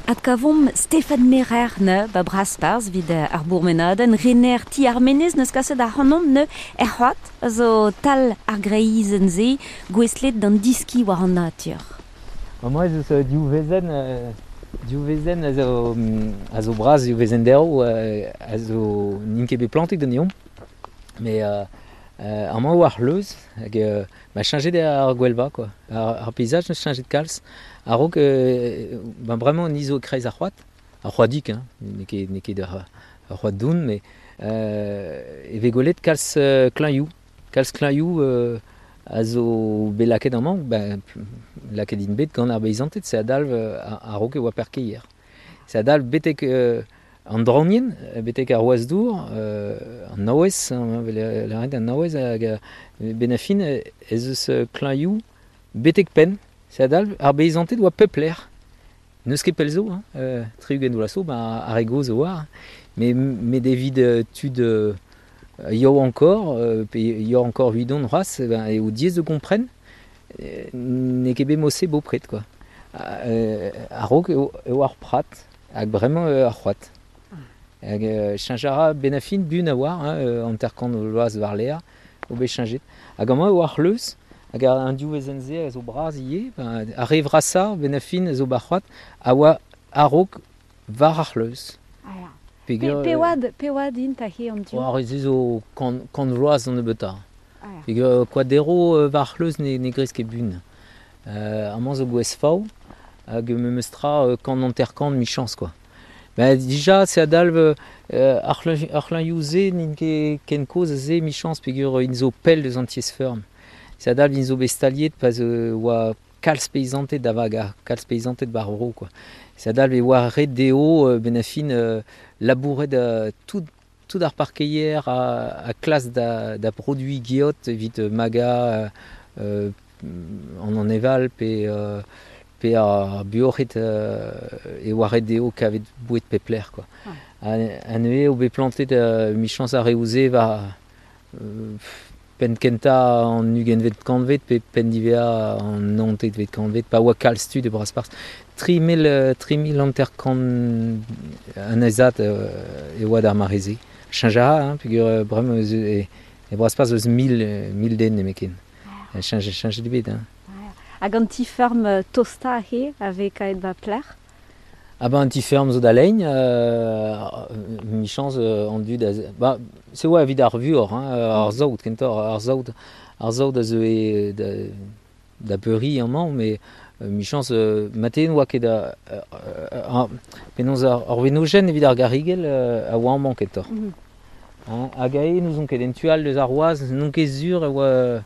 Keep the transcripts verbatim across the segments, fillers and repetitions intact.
Ad kavom Stefan Merer ne ba braspars vid ar bourmenaden rener ti armenez neus kaset ar hanom ne er c'hoat a zo tal ar greizen ze gweslet d'an diski war an natur. Moi ez eus diouvezen diouvezen a zo a zo braz diouvezen dero a zo n'int ket bet plantek d'an eom mais Uh, an man war leuz, hag uh, ma changet ar gwelva, quoi. Ar, ar paysage neus changet kalz. A rog, uh, ben bremañ nizo kreiz ar c'hoat, ar c'hoadik, hein, ne ket, ne ket ar, ar c'hoat doun, mais uh, e vez gwelet kalz uh, kleñioù. Kalz kleñioù uh, a zo bet laket an man, ben, laket din bet gant ar beizantet, se adalv uh, a rog e oa per keier. Se adalv betek... Uh, An draonien, betek ar oaz dour, euh, an naouez, la red an naouez, hag ben a fin ez eus kleñioù betek pen, se adal ar beizantet oa pepler. Neus ket pel zo, hein, euh, triugen do lasso, ben ar ego zo war, mais met evit uh, tud uh, yo ankor, euh, pe yo ankor huidon c'hoaz, ben, e o diez de kompren, euh, ne ket bet mosse bo pret, quoi. Euh, ar rog eo, eo ar prat, hag bremañ euh, ar c'hoat. Hag uh, chanjara ben a fin bun a war, hein, uh, an terkant o loaz war lea, o bet chanjet. Hag an o ar leuz, hag an diouvezen ze a zo braz ie, ben, a re vrasa ben a fin a zo bar c'hoat, a oa a rog var ar leuz. Ah, pe, pe oad, pe oad int a he an diou? War ez zo kant, kant loaz an e beta. Ah, Peogwir quadero uh, var leuz ne, ne grez ket bun. Uh, an man zo gwez faou, hag me meustra uh, kant an terkant mi-chans, quoi. Ben, déjà, c'est adalv euh, ar c'hlañioù ze n'int ket ken koz ze mi-chans peogwir in zo pell deus an tiez ferm. C'est adalv in zo bestaliet paz euh, oa kalz peizantet da vag a kalz peizantet bar euro, quoi. C'est adalv e oa ret deo euh, ben a fin euh, labouret da tout tout ar parkeier a, a klas da, da produi geot evit euh, maga euh, an an eval pe... Euh, pe ar buoc'het uh, e oaret deo kavet bouet pepler, quoi. Ah. An eo o bet plantet uh, mi-chans a reouze va uh, pen kenta an ugen vet kanvet pe pen divea an nantet vet kanvet pa oa kalz tud e bras pars. tri mil an terkant an ezat uh, e oa d'ar mareze. Chanjara, hein, peogwir uh, brem e, e bras pars eus mil, mil den e meken. Ah. Chanj, chanj de bet, hein. Hag an ti ferm uh, tosta a he ave kaet va pler? Ah ben, an ti ferm zo da leiñ, euh, mi-chans euh, an dud a... Ba, se oa evit ar vuor, hein, ar zaout, kentor, ar zaout, ar zaout a zo e da, da peuri an man, mais euh, mi-chans, euh, maten oa ket da... Euh, euh, penons ar, ar venogen evit ar garrigel euh, a oa an man kentor. Mm -hmm. Hein, hag a e nous on ket en tual deus ar oaz, non ket zur e oa...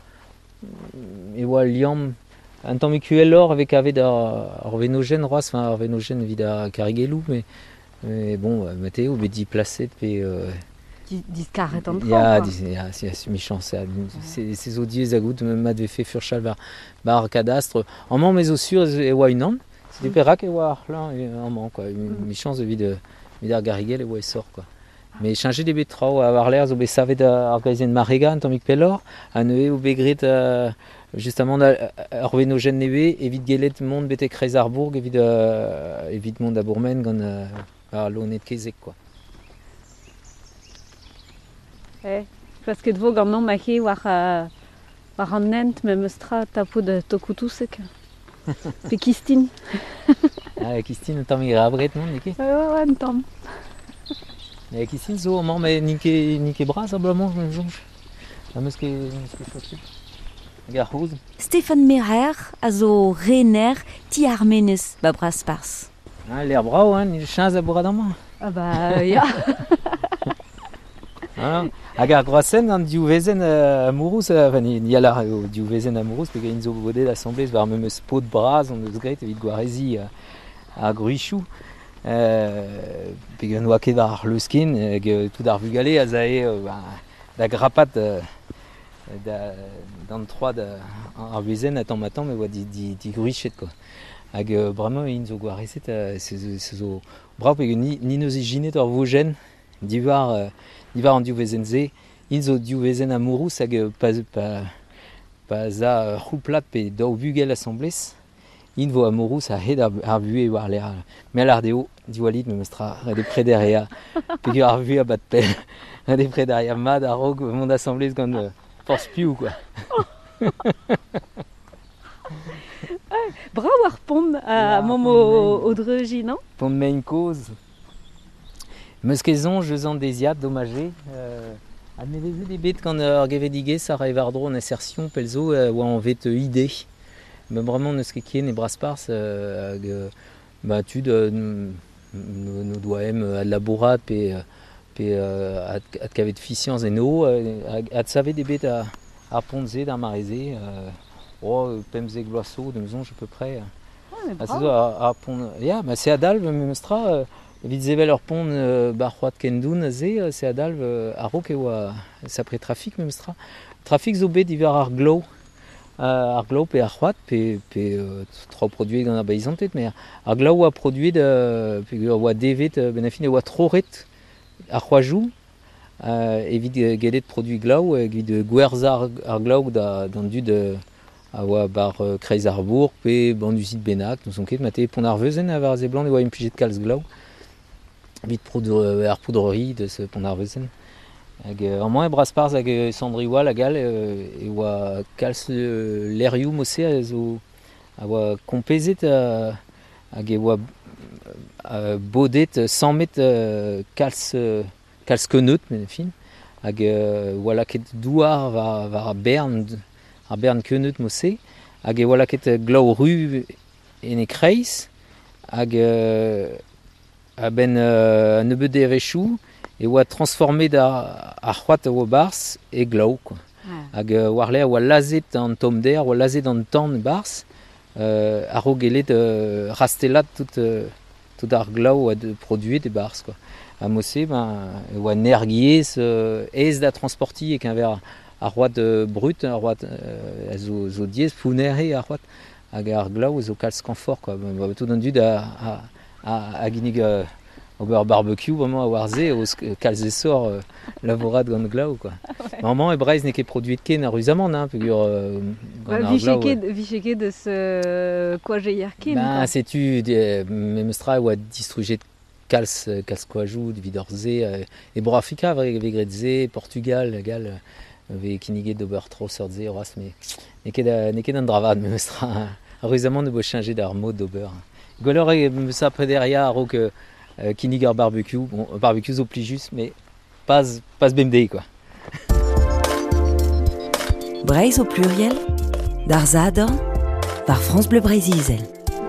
e oa liam... Un tamm ekuellor avec avet ar, ar venogen roaz, enfin ar venogen evit ar karigelou, mais, mais bon, mateo bet di plaset pe... Euh, Diskaret an tram, ya, quoi. Ya, ya, mi-chans, se zo diez a gout mat ve fe furchal bar, bar kadastre. An man mezo sur e oa unan, se de perak e oa ar c'hlañ an man, quoi. Mi-chans evit ar garrigel e oa e sor, quoi. Mais changer des bet trao a war l'air zo bet savet ar gaizen marega an tammik pellor, an eo o begret uh, justement ar venogen neve evit gelet mont betek kreiz ar bourg evit, uh, evit mont a bourmen gant uh, ar lonet kezek, quoi. Eh, parce que dvo gant nom ahe war, uh, war an nent me meustra tapo de tokutusek. Pe kistin. Ah, kistin an tammik rabret, non, neke? Ouais, ouais, ouais, an tamm. Et kistin zo, man, mais nike, nike bras, ablamant, je me jonge. La meus ket, meus ket chotu. Gar hoz. Stefan Merer a zo rener ti armenez ba bras pars. Ah, l'air brao, hein, ni chaz a bourad an man. Ah bah, ya. Ah, hag ar groasenn an diouvezen a mourouz, enfin, ni a la diouvezen a mourouz, pe gain zo bodet assemblez war me meus pot braz an eus gret evit gwarezi a, a gruichou. Euh, pe gant oa ket ar leuskin, hag tout ar vugale a zae euh, bah, da grapat euh, d'an troad ar vezen atam matam e oa di, di, di gruichet, quoi. Hag euh, bremañ in zo gwarezet uh, se, se zo brav pe ni, ni neus e jinet ar vogen diwar, uh, diwar an diouvezen ze, in zo diouvezen a mourouz hag pa, pa, pa za uh, c'houplat pe daou bugel assemblez in vo amourou sa het ar, ar vue war l'air. Mais l'ar deo, di walid me mestra, de près derrière, pegur ar vue a bat pel, de près derrière mad ar rog, mon assemblée gant uh, force piou, quoi. Bra war pom a mom o dreuji, non? Pom main cause. Meus kezon, je en désiat, dommagé. Euh, a me veze des bêtes quand ar gevedige sa ra evardro en assertion pelzo euh, oa an vet euh, idée. Mais vraiment neus ket kien e braspars euh, hag euh, bah tud euh, no, no doaem euh, ad labourat pe euh, pe euh, ad, ad kavet ficians en o euh, ad, ad savet des bêtes à ar ponze d'ar mareze euh, oh pemze gloasso de maison à peu près. Ouais, mais Ah, c'est ça, à pont. Ja, bah c'est adalve memestra euh, vid zevel ur pont euh, bar c'hoat kendoun ze euh, c'est adalve euh, a ro ket oa sapre trafik memestra. Trafik zo bet diver ar glow. Uh, ar glav pe ar c'hoat pe, pe uh, tro produit gant ar baizantet, mais ar glav oa produit de, pe oa devet uh, ben afin oa troret ar c'hoajoù uh, evit gelet produit glav evit gwerz ar, ar glav da, dan dud uh, a oa bar uh, kreiz ar bourg pe banduzit benak, nous son ket mate pon ar veuzen a var ze blan e oa implijet kalz glav evit poudre, uh, ar poudrerie de ce pon ar veuzen. Hag an moa e braspars hag e sandriwa lagal e, e oa kalz euh, lerioù mose a zo a oa kompezet a, hag e oa a bodet cent met euh, kalz, euh, kalz keneut men fin hag euh, oa laket douar var, var ar bern ar bern keneut mose hag e oa laket glav ru en e kreiz hag euh, a ben euh, an nebeud e rechou e oa transformé da ar c'hoat a oa bars e glav, quoi. Ah. Hag uh, war l'air oa lazet an tom d'air, oa lazet an tan bars, euh, a ro gelet uh, rastelat tout, uh, tout ar glav oa de produit de bars, quoi. A mosse, ben, oa nergiez uh, ez da transporti e kenver ar c'hoat uh, brut, ar c'hoat uh, zo, zo diez pounere ar c'hoat, hag ar glav zo kalz kanfor, quoi. Ben, tout an dud a, a, a, a ginig uh, ober barbecue vraiment a war ze oz kalz e sor euh, lavourat gant glav, quoi. Ouais. Normalement e breiz ne ket produit ken ar ruzamant, hein, pegur euh, gant ar glav. Vicheket de ce koaje ken. Ben, setu memestra oa distrujet kalz, kalz koajoù, vid ur ze, euh, e bro Afrika vre vegret ze, Portugal, gal, ve kiniget d'ober tro sort ze oras, me ne ket, ne ket an dravad memestra. Ar ruzamant ne bo changer d'ar mod d'ober. Gwellor e memestra prederia a ro que Euh, kinig ar barbecue, bon, barbecue zo pli just, mais pas, pas bemdei, quoi. Breizh au pluriel, d'ar zadorn, par France Bleu Breizh Izel.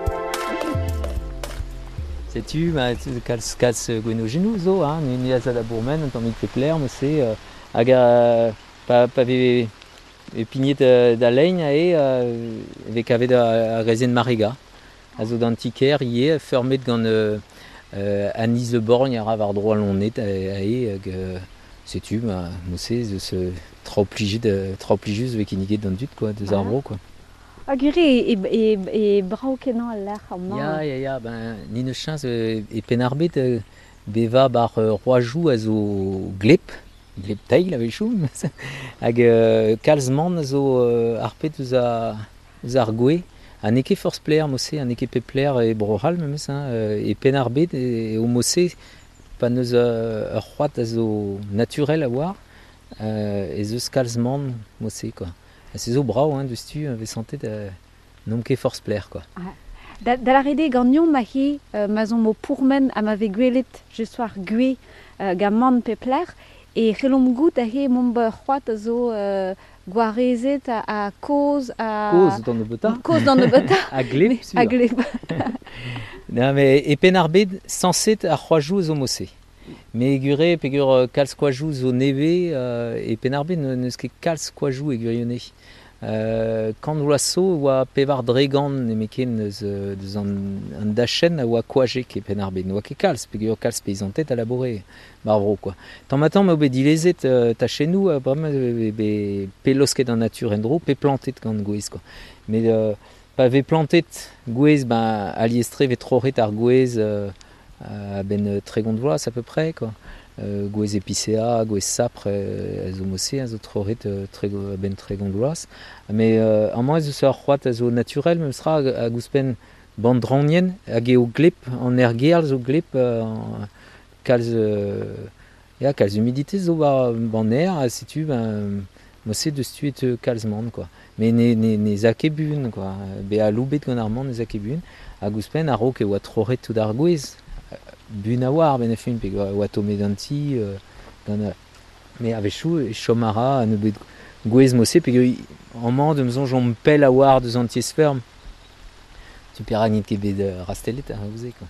Sais-tu, bah, kalz, kalz gweno genou zo, hein, ni a zad a bourmen, an tammig pe pler, me se, euh, hag a, pa, pa ve e pignet da lein a e, euh, ve kavet a, a rezen mariga. A zo d'an tiker, ie, fermet gant euh, Euh, Anis le borgne a ravar droit lonet a e hag euh, setu ma mosse de se trop pligé de trop plijus ve kiniget dans dut, quoi, des arbres, quoi. Hag ere e e e brao kenan al l'air am ya ya ya ben ni ne chans e penarbet euh, beva bar euh, roajou a zo glep glep tail a vechou hag euh, kalzman a zo euh, arpet eus a eus ar gwe. Un eke force player mosse, un eke pepler e brohal memes, hein, e penarbet e o mosse pa neus ur c'hoat a zo naturel a war, euh, e zeus kalzman mosse, quoi. A se zo brao, hein, deus tu, ve santet uh, nom ket force player, quoi. Ah. Da, da la rede gagnon ma he uh, ma zon mo pourmen a ma ve gwelet just war gwe uh, ga man pepler e c'hellom gout a he mom ba c'hoat a zo uh, gwarezet a, a koz a... Koz dans le bota. Koz dans le bota. A gleb, a gleb. Non, mais e penarbet sanset a c'hoajoù zo mosse. Me gure pegur kalz koajoù zo neve euh, e penarbet neus ket kalz koajoù e gurionne. Euh, Kant loaso oa pevar dregan ne meken eus, eus an, an dachen a oa koaje ket penarbet. Oa ket kalz, pegur kalz peizantet a labore. Barbro, quoi. Tant matin, mais obé dilezet euh, ta chez nous, euh, vraiment, be, be, pe losket en nature endro, pe plantet gant gwez, quoi. Mais euh, pa ve plantet gwez, ben, aliestre ve troret ar gwez, euh, à ben euh, tregont vloaz à peu près, quoi. euh, Gwez épicéa, Gwez sapre, elles ont aussi, elles ont trop très ben très gondoulas. Mais euh, en moins, elles sont roites, elles sont naturelles, même sera à Gouspen bandronien, à Géo glip, en erguer, elles ont glip, qu'elles, ja, qu'elles humidités, zo ban air, si tu, ben, moi c'est de stuit calzement, quoi. Mais ne ne ne zakebun, quoi. Be à loubet gonarmand ne zakebun, à Gouspen, à roque, ou à troret tout d'argouez. Bun a war ben fin pe oa tomedanti euh, gana mais avec chou chomara ne bet gwez mosse pe en man de mzon jom pel a war de antiesperm tu peragnit ke bet rastelet a vous quoi.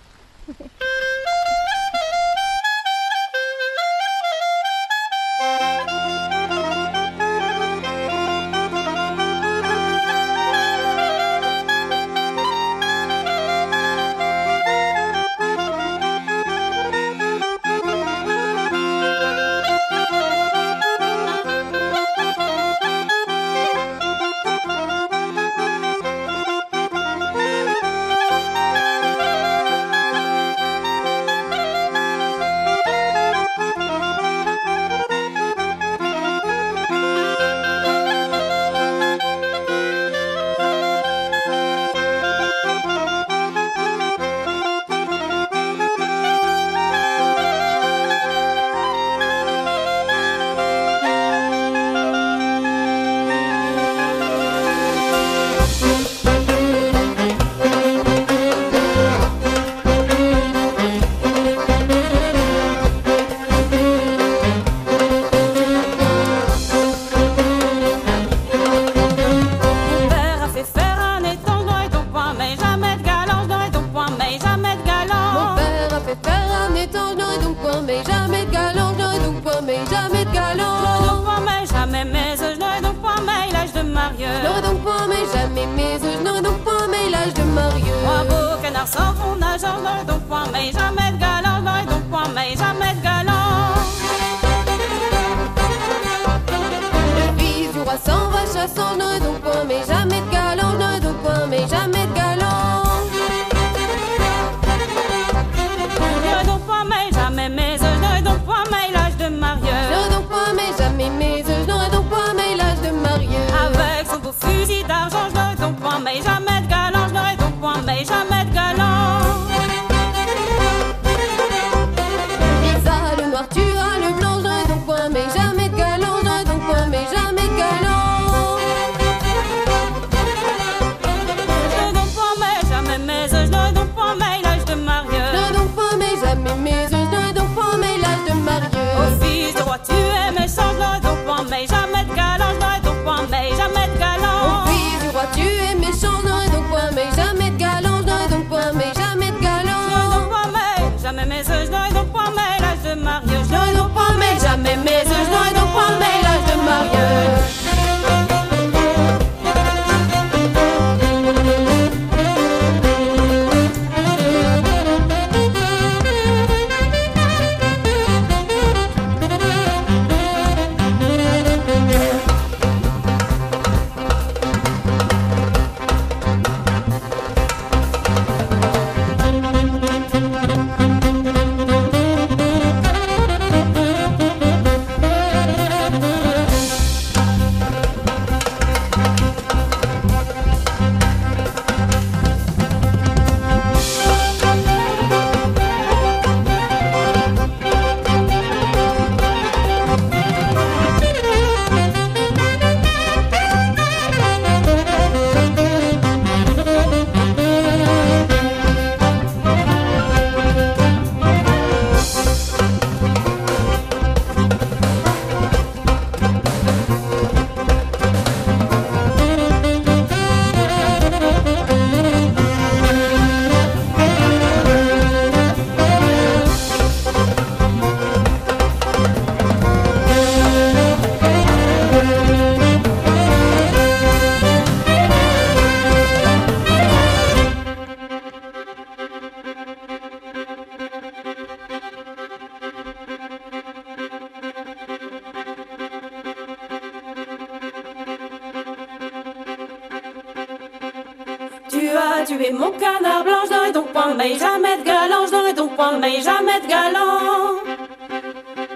Tu es mon canard blanc, je n'aurai donc point, mais jamais de galant, je n'aurai donc point, mais jamais de galant.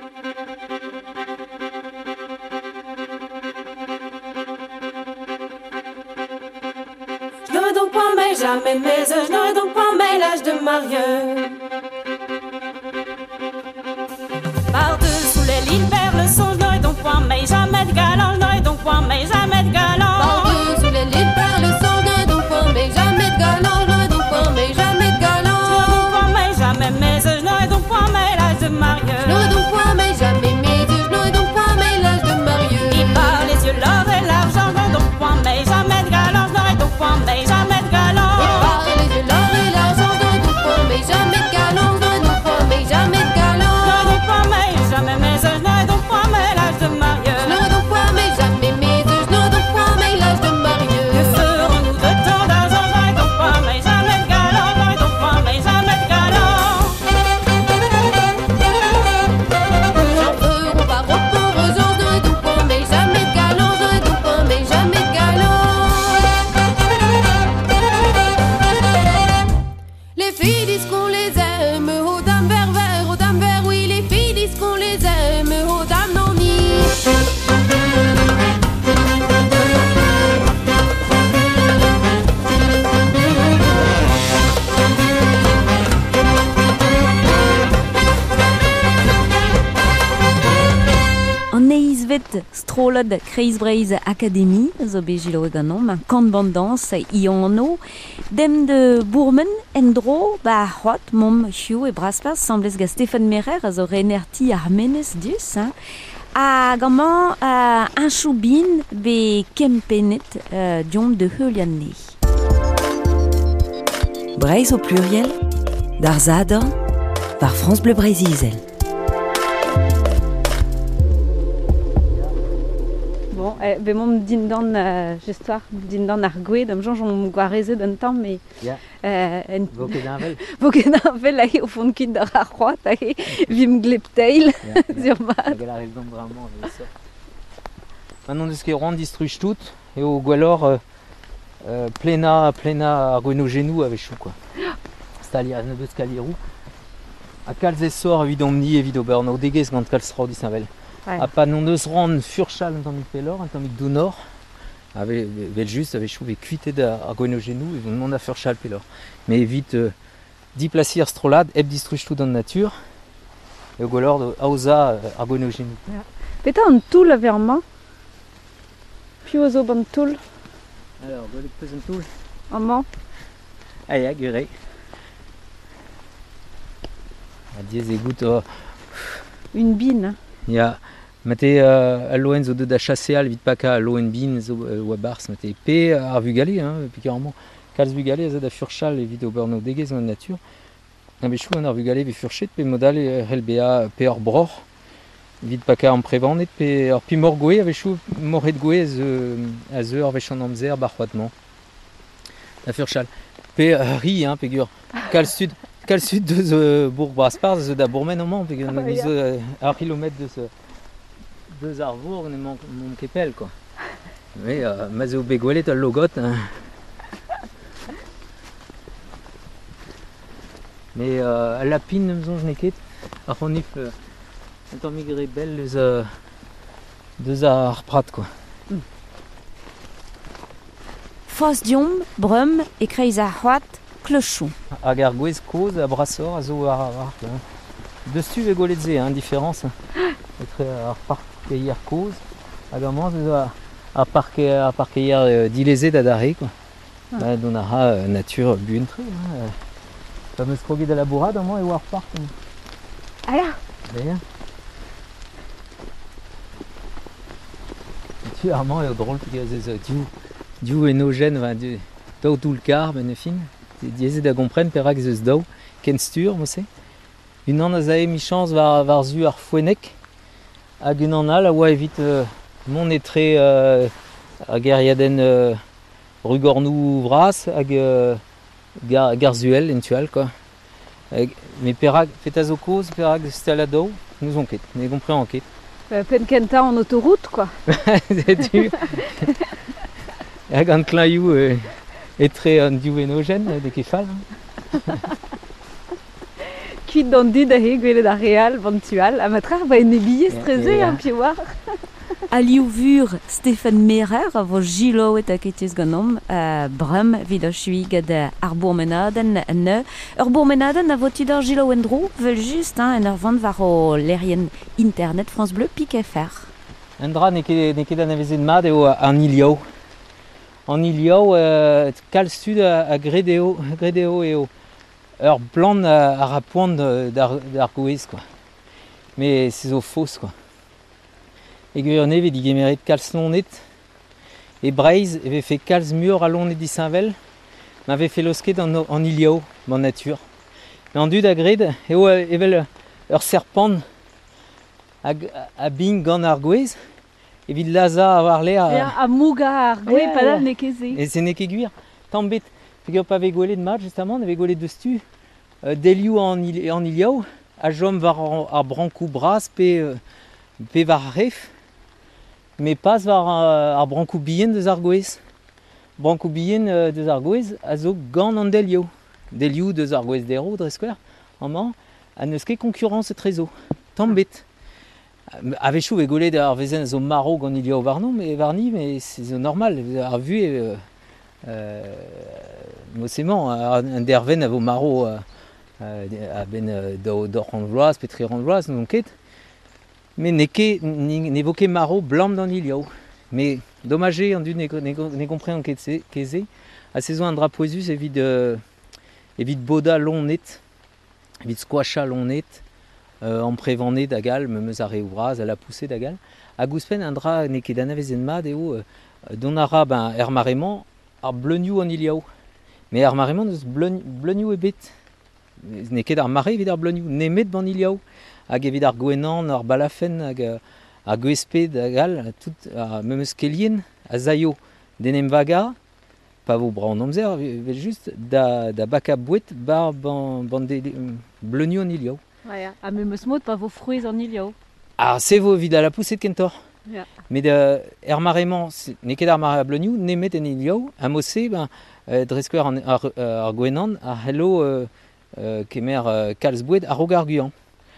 jamais mes œufs, je n'aurai donc pas mes l'âge de marieux. Par-dessous les lignes vers le son, je n'aurai donc point mais jamais de galant, je n'aurai donc point mais jamais de galant. Par-dessous les lignes vers le son, je n'aurai donc point mais jamais de galant, je n'aurai donc point mais jamais de galant. Je n'aurai donc point mais jamais mes œufs, je n'aurai donc point mais l'âge de marieux. Je n'aurai donc point mais jamais mes œufs, je n'aurai donc point mais l'âge de marieux. Il par les yeux l'or et l'argent, je n'aurai donc point mais jamais de galant, je n'aurai donc point mais jamais de galant. Il par les yeux l'or et l'argent, je n'aurai donc point mais jamais de galant, je n'aurai donc point mais jamais de galant. Je n'aurai donc point mais jamais mes œufs, je n'aurai donc point mais l'âge de marieux. Je n'aurai donc point mais jamais mes œufs, je n'aurai donc point mais l'âge de marieux. Que ferons-nous de tant d'argent, je n'aurai donc point mais jamais de galant, je n'aurai donc point mais jamais de galant. J'en ferons pas repos, je n'aurai donc point mais jamais de galant, je n'aurai donc point mais jamais de galant. Les filles disent qu'on les aime, aux dames vert vert, aux dames vert, oui, les filles disent qu'on les aime, aux dames non ni. An eizvet strolad Kreisbreiz Academy, zo bejilo eganom, un camp de bandans ianno, dem de Bourmen, endro, ba c'hoat, mom, Hugh e Braspers, semblez ga Stéphane Merer, a zo renerti ar menez dus, hein, a gaman uh, un choubin be kempenet uh, diom de heulianne. Breizh au pluriel, d'Arzadorn, par France Bleu Breizh Izel. Bon, eh, be mom dindan uh, gestoire dindan ar gwed, am jan j'on gwareze d'un temps, mais Ja. euh, en Voket d'Anvel. Voket d'Anvel a o fond kit d'ar ar c'hoat, a e vim glepteil, sur mat. Hag a rez dom bramañ, e so. Manon deus ket roan distruj tout, e o gwellor euh, euh, plena, plena ar gwenogenou a vechou, quoi. Stali a nebeus kalirou. A kalz e sor evit omni evit ober no degez gant kalz rao disanvel. Ouais. A pa non deus ran furchal un tammig pelor, un tammig dounor, a ve, vel just a vechou ve kuitet ar gwenogenou e non a furchal pelor. Me evit euh, diplacir strolad, eb distruj tout dans nature, e o gwellor de aoza euh, ar gwenogenou. Peta an toul a verman, piv o zo ban toul, Alors, gwelet peus an toul. amman. Ah ya, gure. A diez e gout o... Une bine. Ya, mate uh, a loen zo deud da chaseal vit paka a loen bin zo uh, oa bars, mate pe ar vugale, hein, pikarement. Kalz vugale a zo da furchal evit ober no degez gant natur. A bechou an ar vugale ve furchet pe modal e rel bea pe ar bror. Vit paka an prevannet pe ar pi mor goe a vechou morret goe a zeu, a zeu ar vech an amzer bar c'hoatman. Da furchal. Pe uh, ri, hein, pegur. Kal sud. Kal sud deus euh, Bourg Braspars, deus da Bourmen amant, pegur Ah, ne ya. euh, ar kilomet deus euh, deus ar vour ne mank mank kepel, quoi. Mais euh, ma zo begwelet al logot. Hein. Mais euh, a lapine ne m'zonj neket, ar c'honif euh, un tammig re bel deus euh, deus ar prat, quoi. Fos diom, brum, e kreiz ar c'hoat, clochou. Hag ar gwez koz a brasor a zo ar ar ar. Deus tu ve gwelet ze, hein, différence. Etre ar parkeier koz, hag amant deus a, a parkeier, a parkeier euh, dileze da dare, quoi. Ah. Bah, don a ra euh, nature buentre, hein. Pa meus kroget da labourad amant e war park. Hein. Ah ya. D'ailleurs. Tu armand e drôle parce que diou diou enogen va du daou tout le car ben fin dieze da gomprenne perak zeus daou ken stur mo se une an a zae mi chance var var zu ar fouenek hag une an al a oa evit euh, mon etre euh, a geriaden euh, rugornou vras hag euh, gar, garzuel entual quoi. Hag, mais perak fet a zo koz perak stala daou nous on ket ne gomprend en ket. Euh, pen kenta en autoroute, quoi. C'est dur. Hag an klaioù euh, etre an diou enogen de kefal. Kuit d'an dud a he gwelet ar real vantual, a matrar va en ebillez streze, Ja. hein, pi war. Aliuvur Stephen Merer, vo gilo et aketiz ganom, uh, brum vid ar chuig de ar bourmenaden ne. Ur bourmenaden a vo tidor gilo endro, vel just, hein, en ur vant var o lerien internet France Bleu pik F R. Un dra ne ket ne ket an avezet mat eo an ilio. An ilio, euh, kal sud a, a gredeo, gredeo eo. Ur blan a, a rapoant d'ar, d'ar gouez, quoi. Mais c'est zo fausse, quoi. Et gur ne vet digemeret kalz lonet. Et Breiz avait fait kalz mur a lonet di Saint-Vel. M'avait fait losket en, en ilio, en nature. Mais en dud a gred, eo evel ur serpent a, a bing gant ar gouez. Et vid laza a war l'air. Ja, a mouga ar gwe, Ja, padal ja. ne keze. Et c'est ne ket gwir. Tambet, figure pas avec golet de match justement, on avait golet de stu. Euh, Deliou en, il, en iliao, a jom var ar brankou bras pe, euh, pe var ref. Mais pas var euh, ar brankou bien deus ar gouez. Brankou bien euh, deus ar gouez a zo gant an delio. Delio deus ar gouez dero, dreskwer, an man, a neus ket concurrence trezo. Tambet. Avechou e golet ar vezen zo maro gant iliao varnon, mais varni, mais c'est zo normal. Ar vu e... Euh, mossement, un derven a vo maro euh, a ben euh, d'or randroaz, petri randroaz, non ket. Mais ne ket, ne vo ket maro blanc dans l'ilio. Mais dommagé, en du ne, ne, ne compris en ket keze. A saison un drapoisus evit euh, evit boda long net, evit squasha long net, euh, en prévent net d'agal, me meus a reouvraz, à la poussée d'agal. A gouspen un dra ne ket anavezen mad eo euh, donara ben er marement ar bleuniou an iliao. Mais ar marement eus bleuniou e bet. Ne ket ar mare evit ar bleuniou, nemet ban iliao. Hag evit ar gwenan, ar balafen, hag ar gwesped, agal, tout, ar memeus kelien, a zaio denem vaga, pa vo braon amzer, vel just da, da baka bouet bar ban, ban de bleuniou an iliao. Ja, a memeus mod pa vo fruez an iliao. Ah, se vo evit a la pousset kentor. Ja. Mais de er marement, ne ket ar mare a bleuniou, nemet en iliao, a mosse, ben, euh, dreskwer ar, ar, ar gwenan, ar hello euh, euh, kemer euh, kalz boued ar rogar guyan.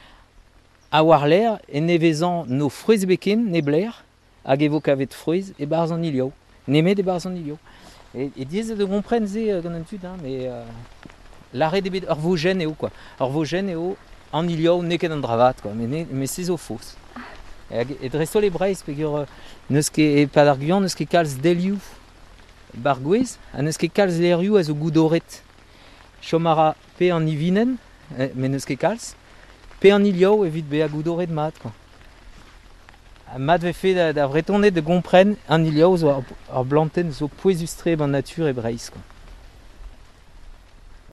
A war l'air, e nevezan no fruez beken, ne bler, hag evo kavet fruez, e barz an iliao. Nemet e barz an iliao. Et, et diez de kompren ze euh, gant an tud, hein, mais euh, l'arrêt de bet ur vogen eo, quoi. Ur vogen eo, an iliao, ne ket an dravat, quoi. Mais, ne, mais c'est zo fausse. Et dresto le breiz, pegur neus ket e pad ar guyan, neus ket kalz delioù bar gouez, a neus ket kalz lerioù a zo goudoret. Chomara pe an ivinen, mais neus ket kalz, pe an iliao evit be a goudoret mat, quoi. A mat ve fe da, da vretonnet de gompren an iliao zo ar, ar blanten zo poesustre ban nature e breiz, quoi.